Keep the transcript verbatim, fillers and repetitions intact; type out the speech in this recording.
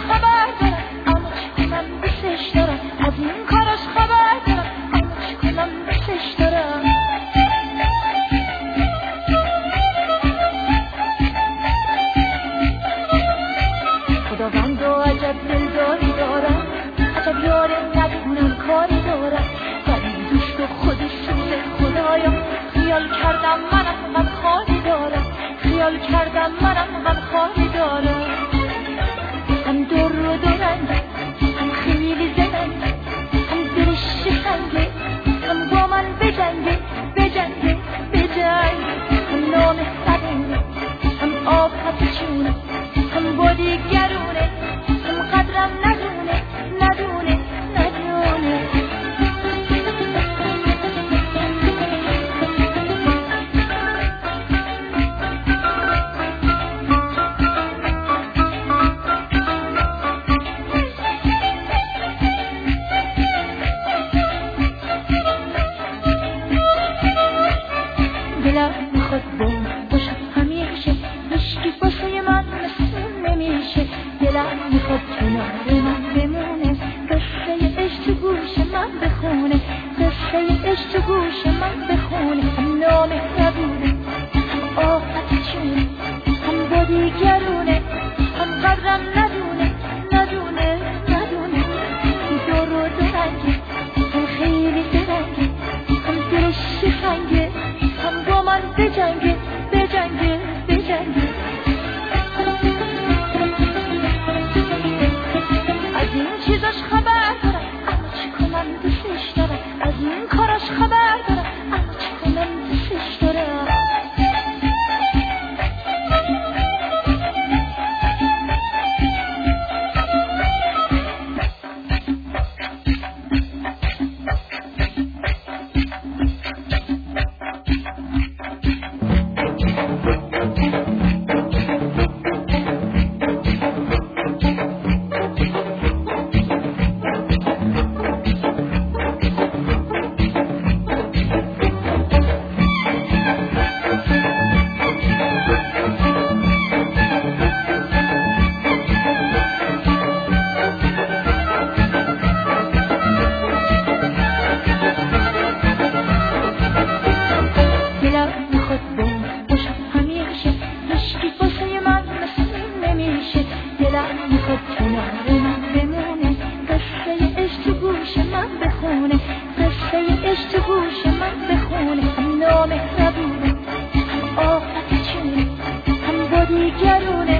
خبر دارم اما چی کنم دوستش دارم از این کاراش خبر دارم اما چی کنم دوستش دارم خداوند و عجب دلداری دارم عجب یاره ندونم کاری دارم ولی دوست و خودش سوزه خدایا خیال کردم منم غم خاری دارم خیال کردم منم غم خاری دارم هم در و درنگه هم خیلی زننگه هم دلش شکنگه هم با من بجنگه بجنگه بجنگه هم نامهربونه هم آفت چونه هم بادی گرونه هم قدرم ندونه ندونه ندونه دلم میخواد بوم باشم همیشه هیچکی واسه من مثل نمیشه دلم میخواد کنار من بمونه قصه عشق تو گوش من بخونه قصه عشق تو گوش من بخونه هم نامهربونه هم آفت چونه هم بادی گرونه هم قدرم ندونه ندونه ندونه دور و درنگه هم خیلی درنگه هم دلش شکنگه هم با من بجنگه بجنگه بجنگه از این چیزاش خبر دارم اما چی کنم دوستش دارم از این کاراش خبر دارم اما چی کنم دوستش دارم نامهربونه هم آفت چونه هم بادی گرونه